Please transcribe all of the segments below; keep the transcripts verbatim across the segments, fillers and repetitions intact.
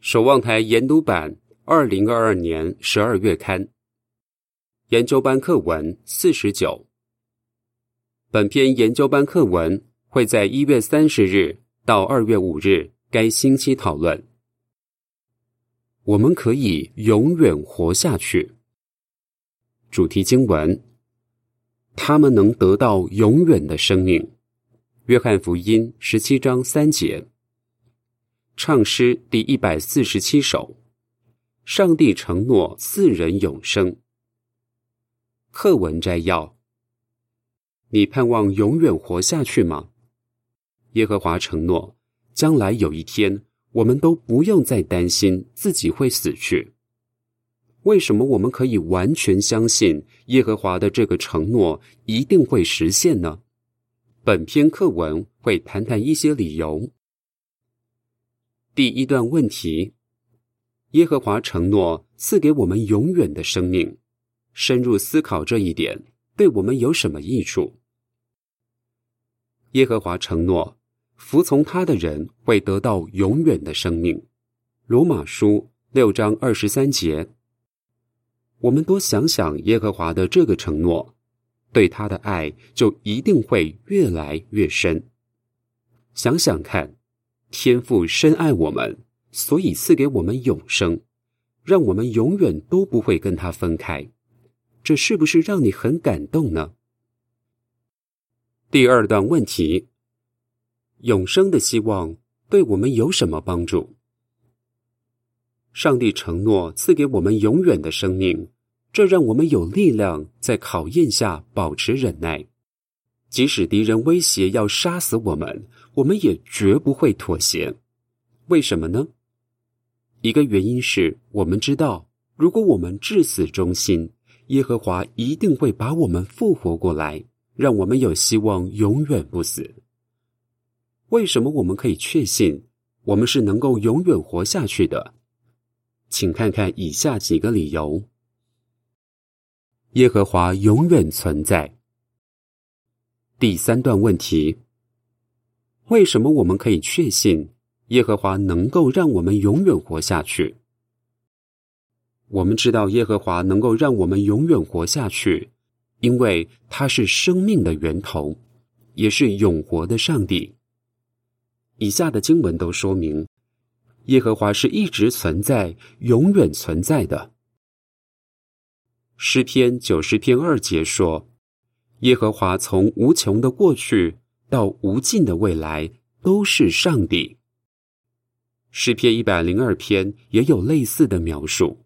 守望台研读版二零二二年十二月刊研究班课文四十九。本篇研究班课文会在一月三十日到二月五日该星期讨论。我们可以永远活下去。主题经文：他们能得到永远的生命。约翰福音十七章三节。唱诗第一百四十七首。上帝承诺赐人永生。课文摘要：你盼望永远活下去吗？耶和华承诺，将来有一天，我们都不用再担心自己会死去。为什么我们可以完全相信耶和华的这个承诺一定会实现呢？本篇课文会谈谈一些理由。第一段问题：耶和华承诺赐给我们永远的生命，深入思考这一点对我们有什么益处？耶和华承诺，服从他的人会得到永远的生命。罗马书六章二十三节。我们多想想耶和华的这个承诺，对他的爱就一定会越来越深。想想看，天父深爱我们，所以赐给我们永生，让我们永远都不会跟他分开。这是不是让你很感动呢？第二段问题：永生的希望对我们有什么帮助？上帝承诺赐给我们永远的生命，这让我们有力量在考验下保持忍耐。即使敌人威胁要杀死我们，我们也绝不会妥协。为什么呢？一个原因是我们知道，如果我们至死忠心，耶和华一定会把我们复活过来，让我们有希望永远不死。为什么我们可以确信我们是能够永远活下去的？请看看以下几个理由。耶和华永远存在。第三段问题：为什么我们可以确信耶和华能够让我们永远活下去？我们知道耶和华能够让我们永远活下去，因为他是生命的源头，也是永活的上帝。以下的经文都说明，耶和华是一直存在、永远存在的。诗篇九十篇二节说，耶和华从无穷的过去到无尽的未来都是上帝。诗篇一百零二篇也有类似的描述。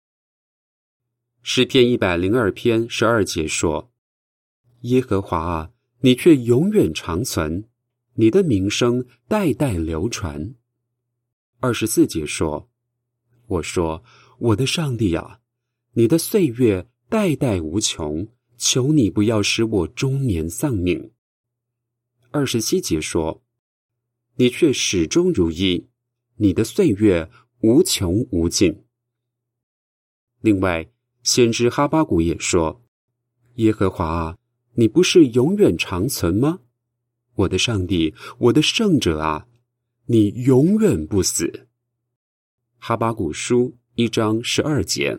诗篇一百零二篇十二节说，耶和华啊，你却永远长存，你的名声代代流传。二十四节说，我说，我的上帝啊，你的岁月代代无穷，求你不要使我终年丧命。二十七节说，你却始终如一，你的岁月无穷无尽。另外，先知哈巴谷也说，耶和华啊，你不是永远长存吗？我的上帝，我的圣者啊，你永远不死。哈巴谷书一章十二节。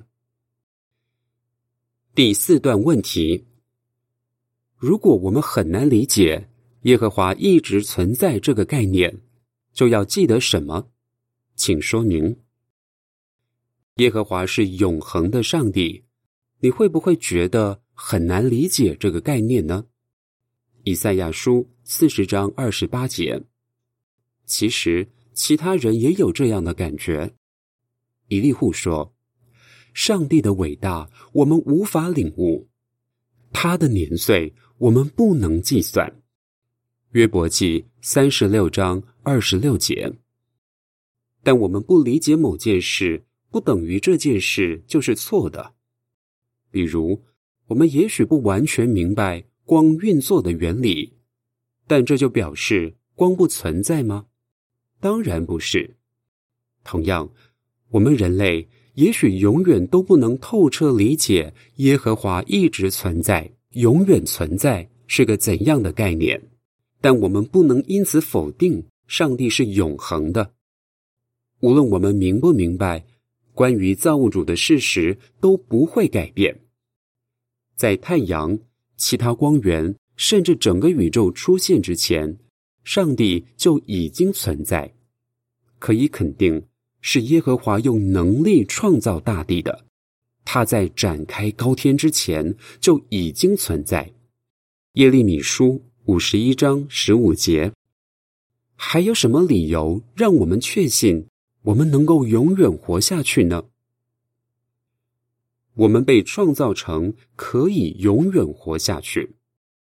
第四段问题：如果我们很难理解耶和华一直存在这个概念，就要记得什么？请说明。耶和华是永恒的上帝，你会不会觉得很难理解这个概念呢？以赛亚书四十章二十八节。其实其他人也有这样的感觉。以利户说，上帝的伟大我们无法领悟，他的年岁我们不能计算。约伯记三十六章二十六节。但我们不理解某件事，不等于这件事就是错的。比如，我们也许不完全明白光运作的原理，但这就表示光不存在吗？当然不是。同样，我们人类也许永远都不能透彻理解耶和华一直存在、永远存在是个怎样的概念，但我们不能因此否定上帝是永恒的。 无论我们明不明白，关于造物主的事实都不会改变。在太阳、其他光源，甚至整个宇宙出现之前，上帝就已经存在。可以肯定，是耶和华用能力创造大地的。他在展开高天之前就已经存在。耶利米书五十一章十五节。还有什么理由让我们确信我们能够永远活下去呢？我们被创造成可以永远活下去。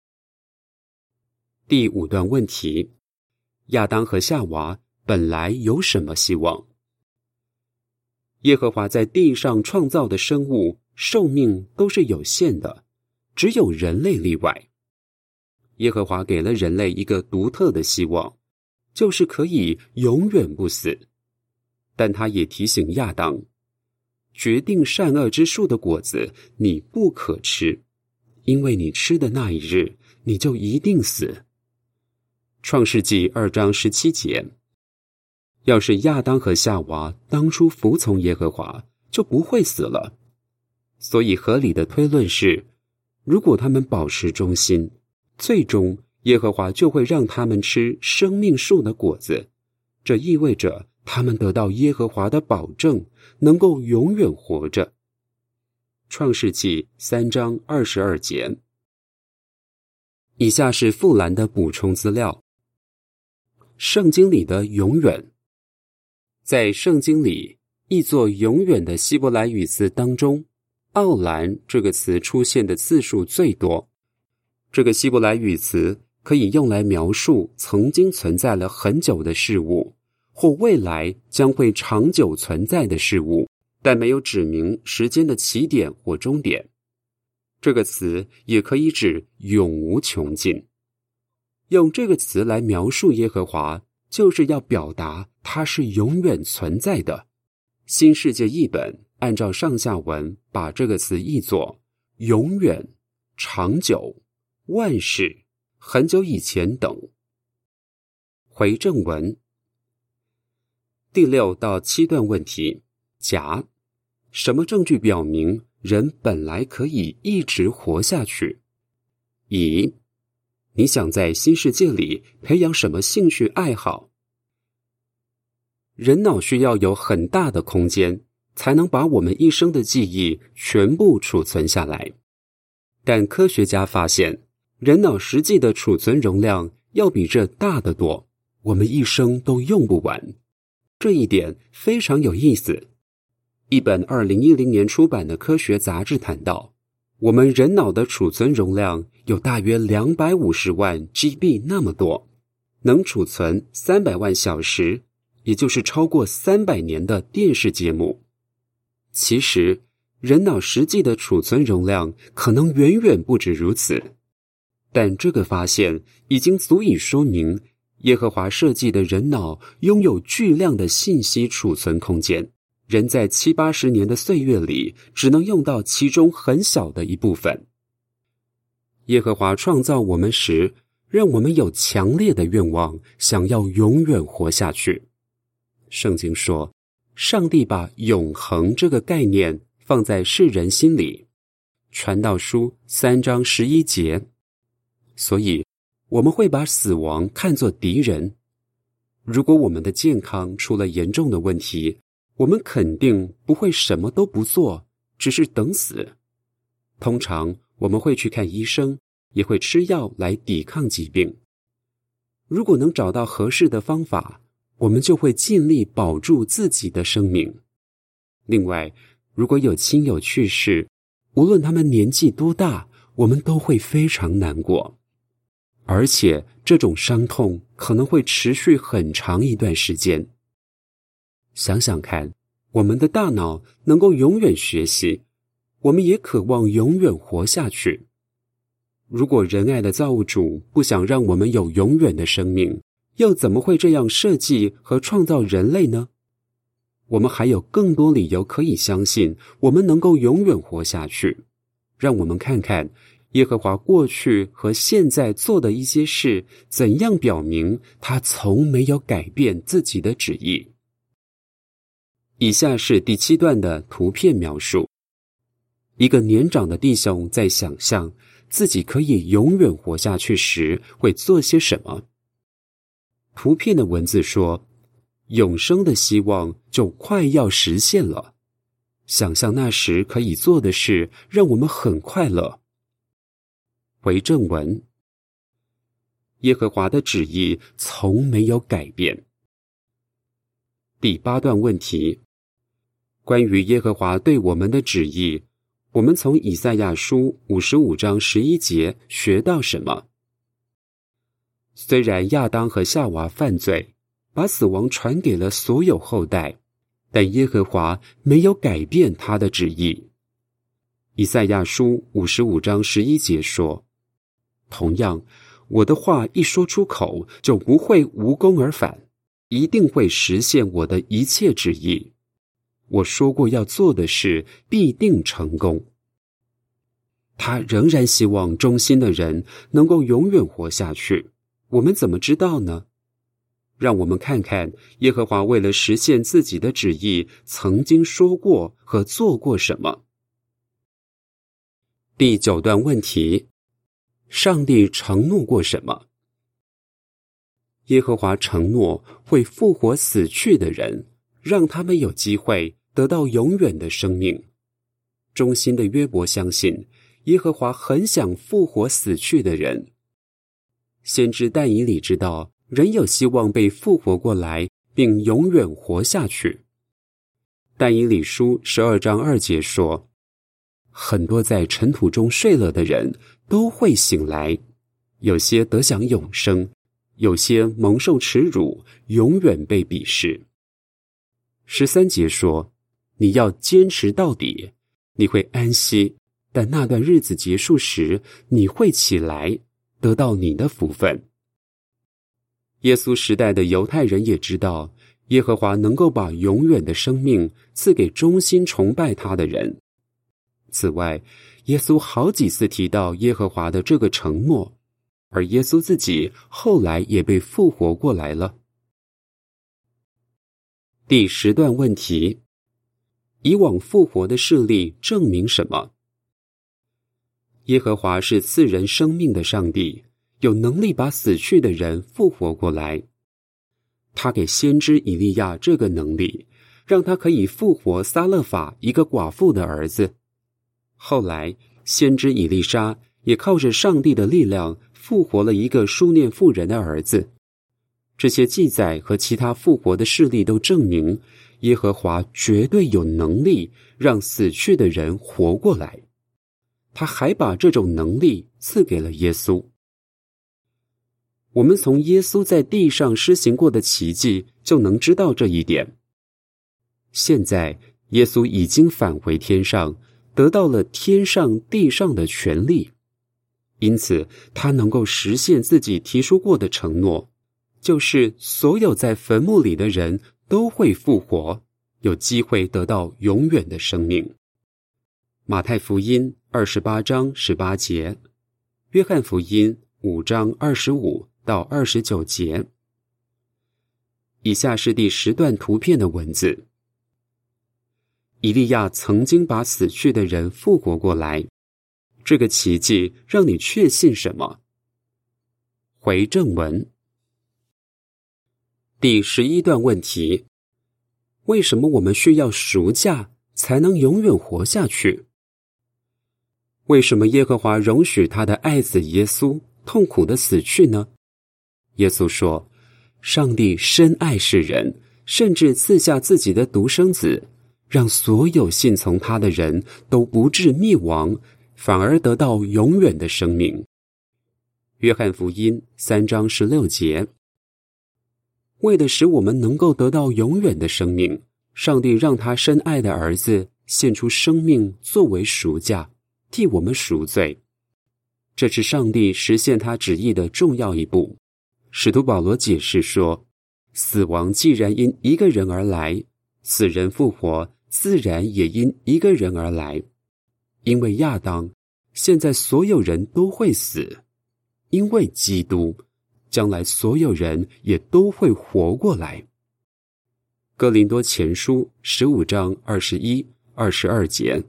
第五段问题：亚当和夏娃本来有什么希望？耶和华在地上创造的生物寿命都是有限的，只有人类例外。耶和华给了人类一个独特的希望，就是可以永远不死。但他也提醒亚当，决定善恶之树的果子你不可吃，因为你吃的那一日，你就一定死。创世纪二章十七节。要是亚当和夏娃当初服从耶和华，就不会死了。所以合理的推论是，如果他们保持忠心，最终耶和华就会让他们吃生命树的果子，这意味着他们得到耶和华的保证，能够永远活着。创世纪三章二十二节。以下是富兰的补充资料。圣经里的永远，在圣经里译作永远的希伯来语词当中，奥兰这个词出现的次数最多。这个希伯来语词可以用来描述曾经存在了很久的事物，或未来将会长久存在的事物，但没有指明时间的起点或终点。这个词也可以指永无穷尽。用这个词来描述耶和华，就是要表达他是永远存在的。新世界译本按照上下文把这个词译作永远、长久、万事、很久以前等。回正文。第六到七段问题：甲，什么证据表明人本来可以一直活下去？乙，你想在新世界里培养什么兴趣爱好？人脑需要有很大的空间，才能把我们一生的记忆全部储存下来。但科学家发现，人脑实际的储存容量要比这大得多，我们一生都用不完。这一点非常有意思。一本二零一零年出版的科学杂志谈到，我们人脑的储存容量有大约两百五十万 G B 那么多，能储存三百万小时，也就是超过三百年的电视节目。其实，人脑实际的储存容量可能远远不止如此。但这个发现已经足以说明，耶和华设计的人脑拥有巨量的信息储存空间，人在七八十年的岁月里只能用到其中很小的一部分。耶和华创造我们时，让我们有强烈的愿望，想要永远活下去。圣经说，上帝把永恒这个概念放在世人心里。传道书三章十一节。所以，我们会把死亡看作敌人。如果我们的健康出了严重的问题，我们肯定不会什么都不做，只是等死。通常我们会去看医生，也会吃药来抵抗疾病。如果能找到合适的方法，我们就会尽力保住自己的生命。另外，如果有亲友去世，无论他们年纪多大，我们都会非常难过。而且这种伤痛可能会持续很长一段时间。想想看，我们的大脑能够永远学习，我们也渴望永远活下去。如果仁爱的造物主不想让我们有永远的生命，又怎么会这样设计和创造人类呢？我们还有更多理由可以相信我们能够永远活下去。让我们看看耶和华过去和现在做的一些事，怎样表明他从没有改变自己的旨意。 以下是第七段的图片描述。一个年长的弟兄在想象自己可以永远活下去时会做些什么。图片的文字说，永生的希望就快要实现了。想象那时可以做的事，让我们很快乐。回正文，耶和华的旨意从没有改变。第八段问题，关于耶和华对我们的旨意，我们从以赛亚书五十五章十一节学到什么？虽然亚当和夏娃犯罪，把死亡传给了所有后代，但耶和华没有改变他的旨意。以赛亚书五十五章十一节说，同样，我的话一说出口，就不会无功而返，一定会实现我的一切旨意。我说过要做的事，必定成功。他仍然希望忠心的人能够永远活下去。我们怎么知道呢？让我们看看耶和华为了实现自己的旨意，曾经说过和做过什么。第九段问题，上帝承诺过什么？耶和华承诺会复活死去的人，让他们有机会得到永远的生命。忠心的约伯相信，耶和华很想复活死去的人。先知但以理知道，人有希望被复活过来，并永远活下去。但以理书十二章二节说，很多在尘土中睡了的人都会醒来，有些得享永生，有些蒙受耻辱，永远被鄙视。十三节说，你要坚持到底，你会安息，但那段日子结束时，你会起来，得到你的福分。耶稣时代的犹太人也知道，耶和华能够把永远的生命赐给忠心崇拜他的人。此外，耶稣好几次提到耶和华的这个承诺，而耶稣自己后来也被复活过来了。第十段问题，以往复活的事例证明什么？耶和华是赐人生命的上帝，有能力把死去的人复活过来。他给先知以利亚这个能力，让他可以复活撒勒法一个寡妇的儿子。后来，先知以利沙也靠着上帝的力量复活了一个书念妇人的儿子。这些记载和其他复活的事例都证明，耶和华绝对有能力让死去的人活过来。他还把这种能力赐给了耶稣。我们从耶稣在地上施行过的奇迹就能知道这一点。现在，耶稣已经返回天上，得到了天上地上的权利，因此他能够实现自己提出过的承诺，就是所有在坟墓里的人都会复活，有机会得到永远的生命。马太福音二十八章十八节，约翰福音五章二十五到二十九节。以下是第十段图片的文字。以利亚曾经把死去的人复活过来，这个奇迹让你确信什么？回正文。第十一段问题，为什么我们需要赎价才能永远活下去？为什么耶和华容许他的爱子耶稣痛苦地死去呢？耶稣说，上帝深爱世人，甚至赐下自己的独生子，让所有信从他的人都不至灭亡，反而得到永远的生命。约翰福音三章十六节。为了使我们能够得到永远的生命，上帝让他深爱的儿子献出生命作为赎价，替我们赎罪。这是上帝实现他旨意的重要一步。使徒保罗解释说，死亡既然因一个人而来，死人复活自然也因一个人而来。因为亚当，现在所有人都会死；因为基督，将来所有人也都会活过来。 哥林多前书十五章二十一、二十二节。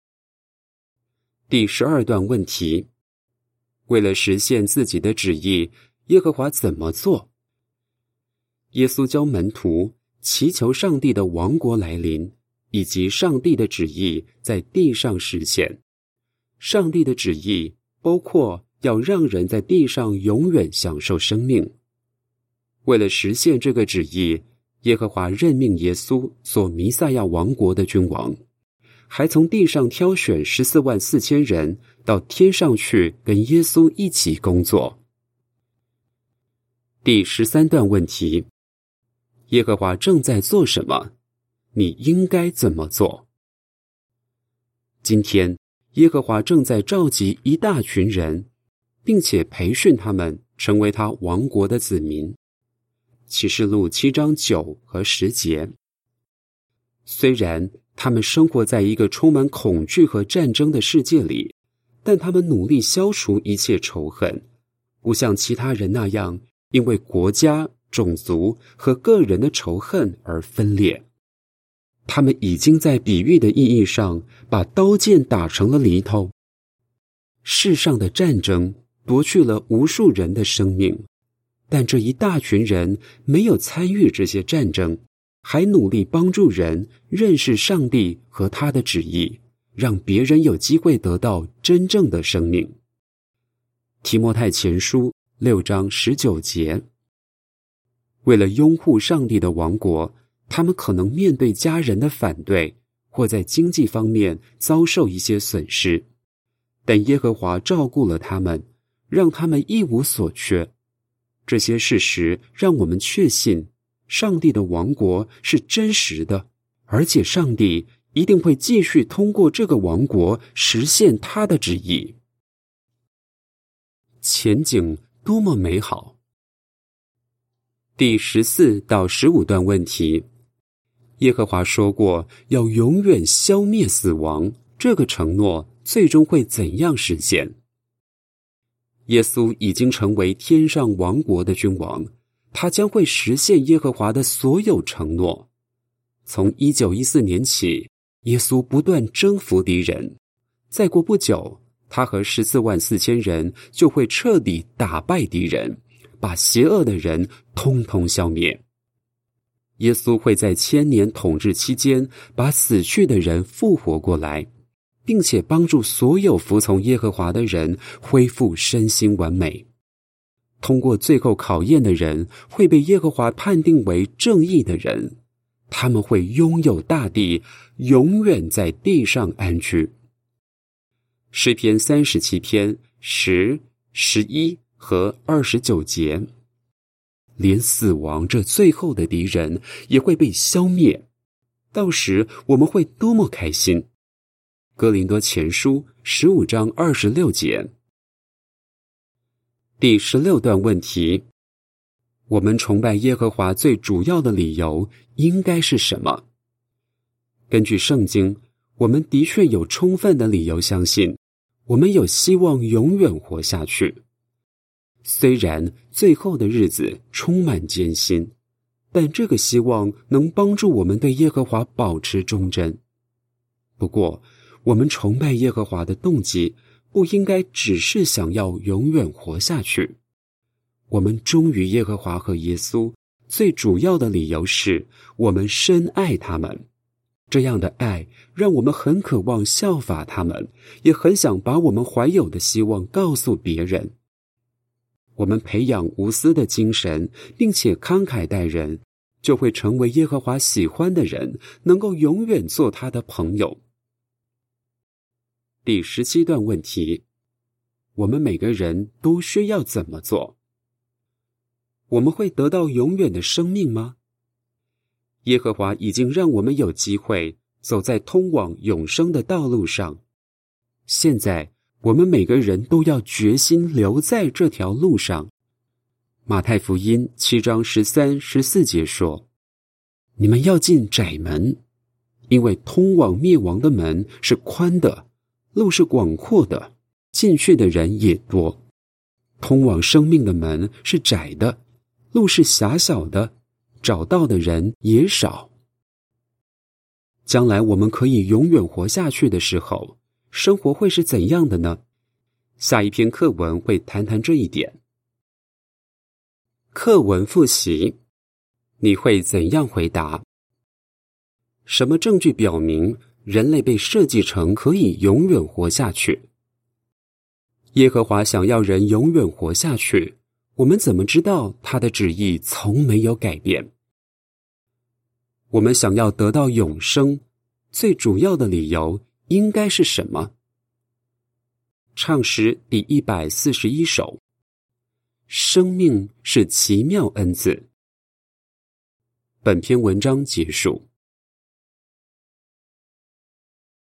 第十二段问题：为了实现自己的旨意，耶和华怎么做？耶稣教门徒祈求上帝的王国来临，以及上帝的旨意在地上实现。上帝的旨意包括要让人在地上永远享受生命。为了实现这个旨意，耶和华任命耶稣做弥赛亚王国的君王，还从地上挑选十四万四千人到天上去跟耶稣一起工作。第十三段问题：耶和华正在做什么？你应该怎么做？今天，耶和华正在召集一大群人，并且培训他们成为他王国的子民。启示录七章九和十节。虽然他们生活在一个充满恐惧和战争的世界里，但他们努力消除一切仇恨，不像其他人那样因为国家、种族和个人的仇恨而分裂。他们已经在比喻的意义上把刀剑打成了犁头。世上的战争夺去了无数人的生命，但这一大群人没有参与这些战争，还努力帮助人认识上帝和他的旨意，让别人有机会得到真正的生命。提摩太前书六章十九节。为了拥护上帝的王国，他们可能面对家人的反对，或在经济方面遭受一些损失，但耶和华照顾了他们，让他们一无所缺。这些事实让我们确信，上帝的王国是真实的，而且上帝一定会继续通过这个王国实现他的旨意。前景多么美好！第十四到十五段问题：耶和华说过要永远消灭死亡，这个承诺最终会怎样实现？耶稣已经成为天上王国的君王，他将会实现耶和华的所有承诺。从一九一四年起，耶稣不断征服敌人，再过不久，他和十四万四千人就会彻底打败敌人，把邪恶的人通通消灭。耶稣会在千年统治期间把死去的人复活过来，并且帮助所有服从耶和华的人恢复身心完美。通过最后考验的人会被耶和华判定为正义的人，他们会拥有大地，永远在地上安居。诗篇三十七篇十、十一和二十九节。连死亡这最后的敌人也会被消灭，到时我们会多么开心！哥林多前书十五章二十六节。第十六段问题：我们崇拜耶和华最主要的理由应该是什么？根据圣经，我们的确有充分的理由相信，我们有希望永远活下去。虽然最后的日子充满艰辛，但这个希望能帮助我们对耶和华保持忠贞。不过，我们崇拜耶和华的动机不应该只是想要永远活下去。我们忠于耶和华和耶稣，最主要的理由是我们深爱他们。这样的爱让我们很渴望效法他们，也很想把我们怀有的希望告诉别人。我们培养无私的精神，并且慷慨待人，就会成为耶和华喜欢的人，能够永远做他的朋友。第十七段问题：我们每个人都需要怎么做？我们会得到永远的生命吗？耶和华已经让我们有机会走在通往永生的道路上，现在我们每个人都要决心留在这条路上。马太福音七章十三、十四节说：你们要进窄门，因为通往灭亡的门是宽的，路是广阔的，进去的人也多。通往生命的门是窄的，路是狭小的，找到的人也少。 将来我们可以永远活下去的时候，生活会是怎样的呢？下一篇课文会谈谈这一点。课文复习，你会怎样回答？什么证据表明人类被设计成可以永远活下去？耶和华想要人永远活下去，我们怎么知道他的旨意从没有改变？我们想要得到永生，最主要的理由应该是什么？唱诗第一百四十一首。生命是奇妙恩赐。本篇文章结束。